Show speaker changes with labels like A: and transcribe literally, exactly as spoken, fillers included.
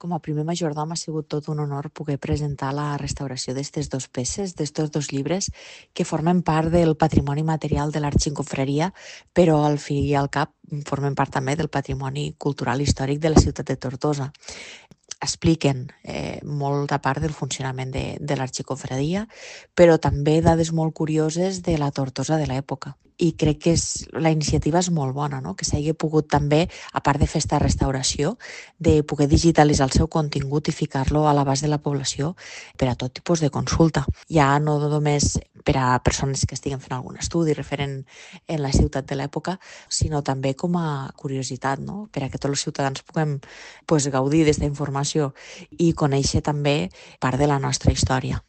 A: Com a primer majordom ha sigut tot un honor poder presentar la restauració d'aquestes dues peces, d'estos dos llibres, que formen part del patrimoni material de l'Arxiconfraria, però al fi i al cap formen part també del patrimoni cultural i històric de la ciutat de Tortosa. Expliquen eh, molta part del funcionament de, de l'Arxiconfraria, però també dades molt curioses de la Tortosa de l'època. I crec que és, la iniciativa és molt bona, no? Que s'hagi pogut també, a part de fer aquesta restauració, de poder digitalitzar el seu contingut i ficar-lo a l'abast de la població per a tot tipus de consulta. Ja no només per a persones que estiguen fent algun estudi referent en la ciutat de l'època, sinó també com a curiositat, no? Per a que tots els ciutadans puguem pues, gaudir d'aquesta informació i conèixer també part de la nostra història.